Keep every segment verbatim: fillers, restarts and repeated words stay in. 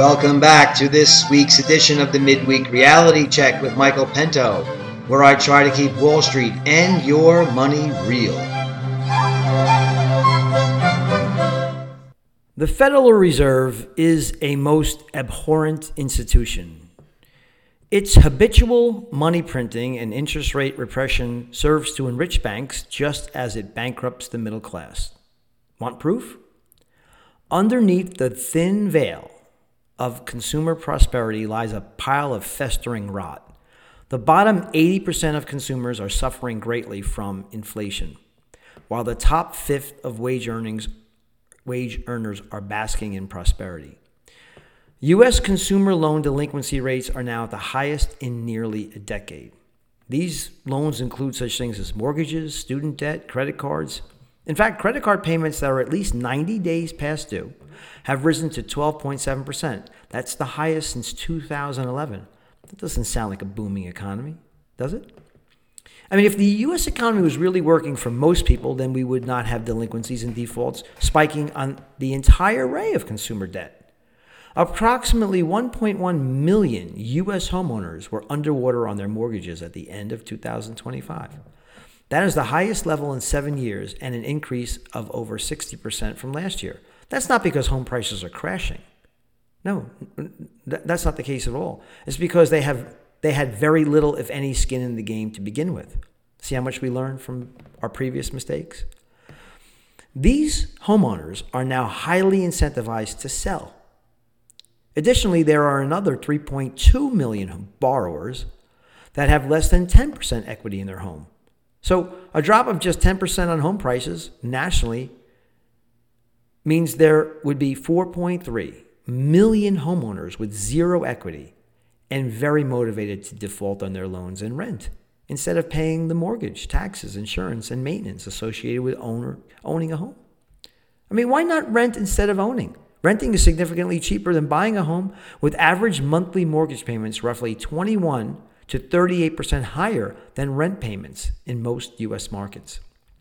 Welcome back to this week's edition of the Midweek Reality Check with Michael Pento, where I try to keep Wall Street and your money real. The Federal Reserve is a most abhorrent institution. Its habitual money printing and interest rate repression serves to enrich banks just as it bankrupts the middle class. Want proof? Underneath the thin veil of consumer prosperity lies a pile of festering rot. The bottom eighty percent of consumers are suffering greatly from inflation, while the top fifth of wage earnings, wage earners are basking in prosperity. U S consumer loan delinquency rates are now at the highest in nearly a decade. These loans include such things as mortgages, student debt, credit cards. In fact, credit card payments that are at least ninety days past due have risen to twelve point seven percent. That's the highest since two thousand eleven. That doesn't sound like a booming economy, does it? I mean, if the U S economy was really working for most people, then we would not have delinquencies and defaults spiking on the entire array of consumer debt. Approximately one point one million U S homeowners were underwater on their mortgages at the end of two thousand twenty-five. That is the highest level in seven years and an increase of over sixty percent from last year. That's not because home prices are crashing. No, that's not the case at all. It's because they have they had very little, if any, skin in the game to begin with. See how much we learned from our previous mistakes? These homeowners are now highly incentivized to sell. Additionally, there are another three point two million borrowers that have less than ten percent equity in their home. So a drop of just ten percent on home prices nationally means there would be four point three million homeowners with zero equity and very motivated to default on their loans and rent instead of paying the mortgage, taxes, insurance, and maintenance associated with owner, owning a home. I mean, why not rent instead of owning? Renting is significantly cheaper than buying a home, with average monthly mortgage payments roughly twenty-one to thirty-eight percent higher than rent payments in most U S markets.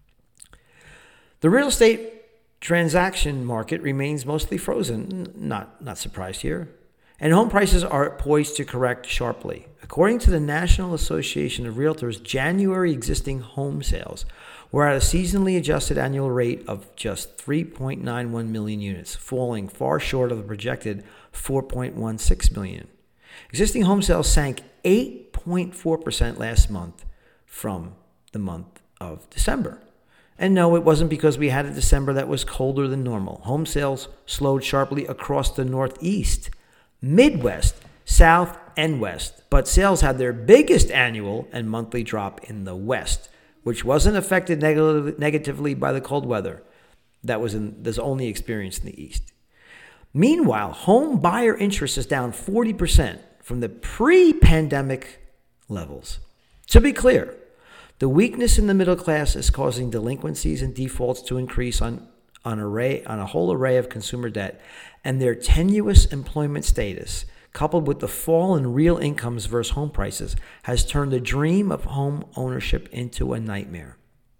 The real estate transaction market remains mostly frozen, not, not surprised here, and home prices are poised to correct sharply. According to the National Association of Realtors, January existing home sales were at a seasonally adjusted annual rate of just three point nine one million units, falling far short of the projected four point one six million. Existing home sales sank eight point four percent last month from the month of December. And no, it wasn't because we had a December that was colder than normal. Home sales slowed sharply across the Northeast, Midwest, South, and West. But sales had their biggest annual and monthly drop in the West, which wasn't affected neg- negatively by the cold weather that was in, that's only experienced in the East. Meanwhile, home buyer interest is down forty percent from the pre-pandemic levels. To be clear, the weakness in the middle class is causing delinquencies and defaults to increase on, on, array, on a whole array of consumer debt, and their tenuous employment status, coupled with the fall in real incomes versus home prices, has turned the dream of home ownership into a nightmare.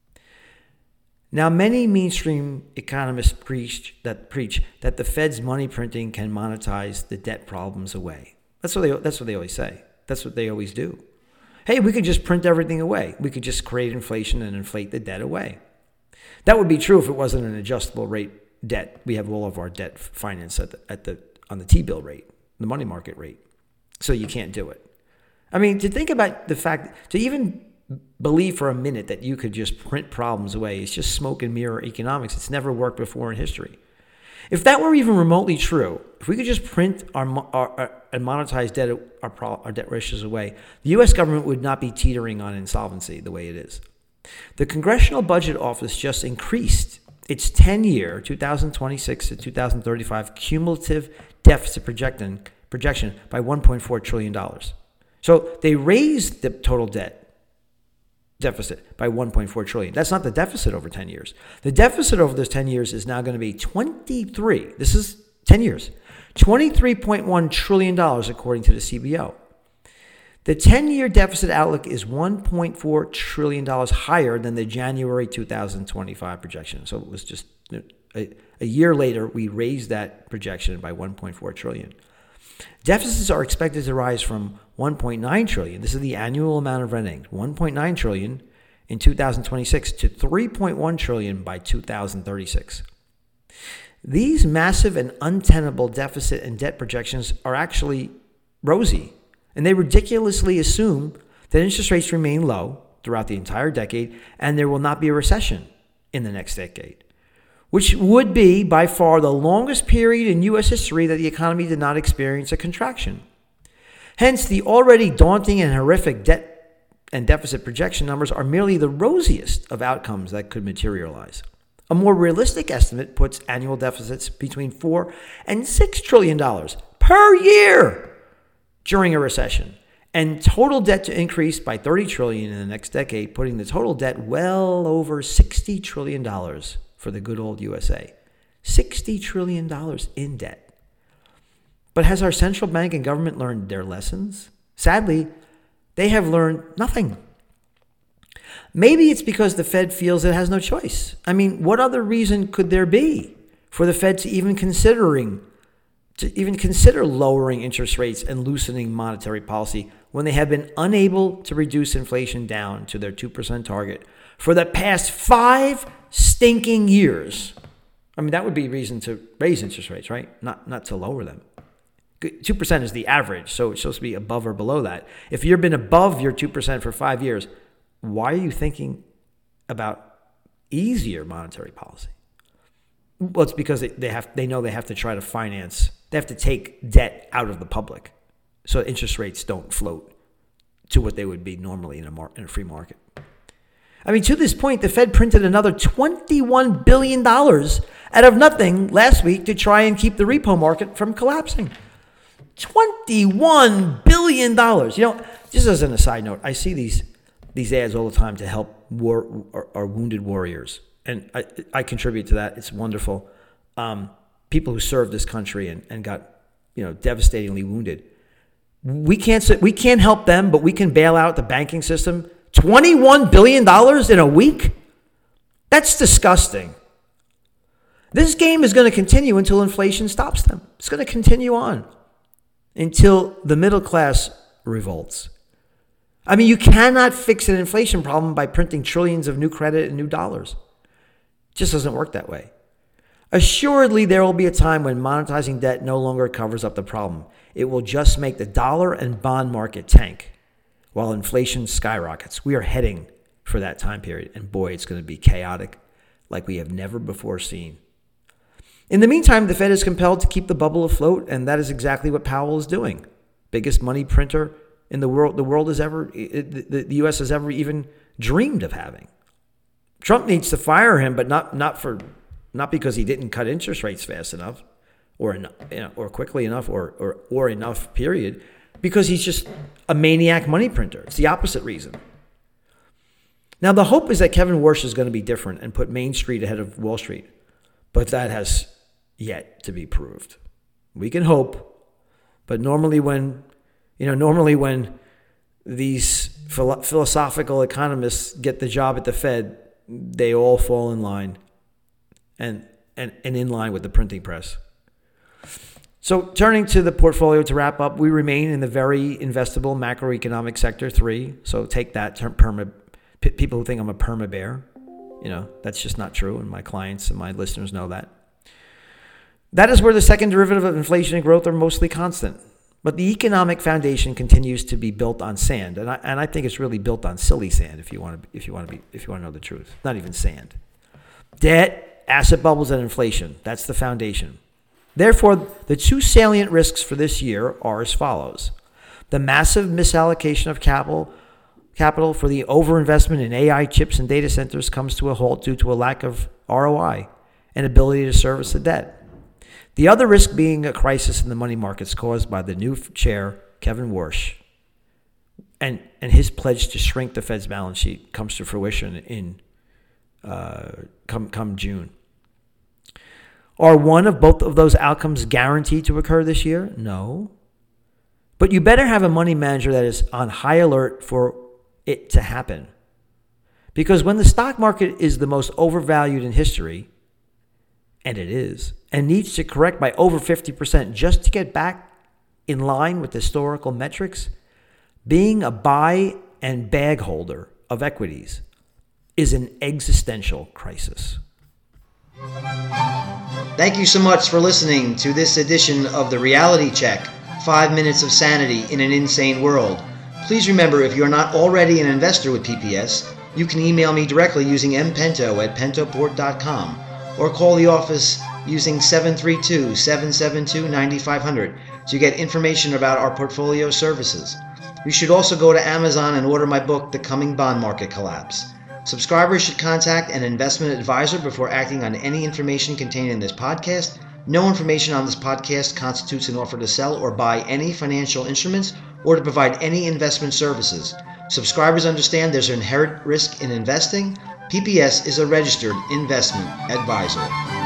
Now, many mainstream economists preach that preach that the Fed's money printing can monetize the debt problems away. That's what they that's what they always say. That's what they always do. Hey, we could just print everything away. We could just create inflation and inflate the debt away. That would be true if it wasn't an adjustable rate debt. We have all of our debt financed at the, at the on the T-bill rate, the money market rate. So you can't do it. I mean, to think about the fact, to even believe for a minute that you could just print problems away is just smoke and mirror economics. It's never worked before in history. If that were even remotely true, if we could just print our, our, our and monetize debt, our, our debt ratios away, the U S government would not be teetering on insolvency the way it is. The Congressional Budget Office just increased its ten-year, two thousand twenty-six to two thousand thirty-five cumulative deficit projection, projection by one point four trillion dollars. So they raised the total debt deficit by one point four trillion dollars. That's not the deficit over ten years. The deficit over those ten years is now going to be twenty-three. This is ten years. twenty-three point one trillion dollars according to the C B O. The ten-year deficit outlook is one point four trillion dollars higher than the January two thousand twenty-five projection. So it was just a, a year later, we raised that projection by one point four trillion dollars. Deficits are expected to rise from one point nine trillion dollars, this is the annual amount of renting, one point nine trillion dollars in two thousand twenty-six to three point one trillion dollars by two thousand thirty-six. These massive and untenable deficit and debt projections are actually rosy, and they ridiculously assume that interest rates remain low throughout the entire decade and there will not be a recession in the next decade, which would be by far the longest period in U S history that the economy did not experience a contraction. Hence, the already daunting and horrific debt and deficit projection numbers are merely the rosiest of outcomes that could materialize. A more realistic estimate puts annual deficits between four and six trillion dollars per year during a recession, and total debt to increase by thirty trillion dollars in the next decade, putting the total debt well over sixty trillion dollars for the good old U S A. sixty trillion dollars in debt. But has our central bank and government learned their lessons? Sadly, they have learned nothing. Maybe it's because the Fed feels it has no choice. I mean, what other reason could there be for the Fed to even considering to even consider lowering interest rates and loosening monetary policy when they have been unable to reduce inflation down to their two percent target for the past five stinking years? I mean, that would be reason to raise interest rates, right? Not not to lower them. two percent is the average, so it's supposed to be above or below that. If you've been above your two percent for five years, why are you thinking about easier monetary policy? Well, it's because they, they have they know they have to try to finance, they have to take debt out of the public so interest rates don't float to what they would be normally in a, mar- in a free market. I mean, to this point, the Fed printed another twenty-one billion dollars out of nothing last week to try and keep the repo market from collapsing. twenty-one billion dollars. You know, just as an aside note, I see these these ads all the time to help war, or, or wounded warriors. And I, I contribute to that. It's wonderful. Um, people who served this country and, and got, you know, devastatingly wounded. We can't we can't help them, but we can bail out the banking system. twenty-one billion dollars in a week? That's disgusting. This game is going to continue until inflation stops them. It's going to continue on until the middle class revolts. I mean, you cannot fix an inflation problem by printing trillions of new credit and new dollars. It just doesn't work that way. Assuredly, there will be a time when monetizing debt no longer covers up the problem. It will just make the dollar and bond market tank while inflation skyrockets. We are heading for that time period, and boy, it's going to be chaotic like we have never before seen. In the meantime, the Fed is compelled to keep the bubble afloat, and that is exactly what Powell is doing. Biggest money printer in the world the world has ever, the U S has ever even dreamed of having. Trump needs to fire him, but not not for not because he didn't cut interest rates fast enough, or you know, or quickly enough, or or or enough. Period. Because he's just a maniac money printer. It's the opposite reason. Now the hope is that Kevin Warsh is going to be different and put Main Street ahead of Wall Street, but that has yet to be proved. We can hope, but normally when you know normally when these philo- philosophical economists get the job at the Fed, they all fall in line and, and, and in line with the printing press. So turning to the portfolio to wrap up, we remain in the very investable macroeconomic sector three. So take that term, perma, p- people who think I'm a perma bear, you know, that's just not true. And my clients and my listeners know that. That is where the second derivative of inflation and growth are mostly constant. But the economic foundation continues to be built on sand, and I and I think it's really built on silly sand. If you want to, if you want to be, if you want to know the truth, not even sand. Debt, asset bubbles, and inflation. That's the foundation. Therefore, the two salient risks for this year are as follows: the massive misallocation of capital, capital for the overinvestment in A I chips and data centers comes to a halt due to a lack of R O I and ability to service the debt. The other risk being a crisis in the money markets caused by the new chair, Kevin Warsh, and, and his pledge to shrink the Fed's balance sheet comes to fruition in uh, come come June. Are one of both of those outcomes guaranteed to occur this year? No. But you better have a money manager that is on high alert for it to happen. Because when the stock market is the most overvalued in history, and it is, and needs to correct by over fifty percent just to get back in line with historical metrics, being a buy and bag holder of equities is an existential crisis. Thank you so much for listening to this edition of the Reality Check, Five Minutes of Sanity in an Insane World. Please remember, if you're not already an investor with P P S, you can email me directly using mpento at pentoport dot com or call the office using seven three two, seven seven two, nine five zero zero to get information about our portfolio services. You should also go to Amazon and order my book, The Coming Bond Market Collapse. Subscribers should contact an investment advisor before acting on any information contained in this podcast. No information on this podcast constitutes an offer to sell or buy any financial instruments or to provide any investment services. Subscribers understand there's an inherent risk in investing. P P S is a registered investment advisor.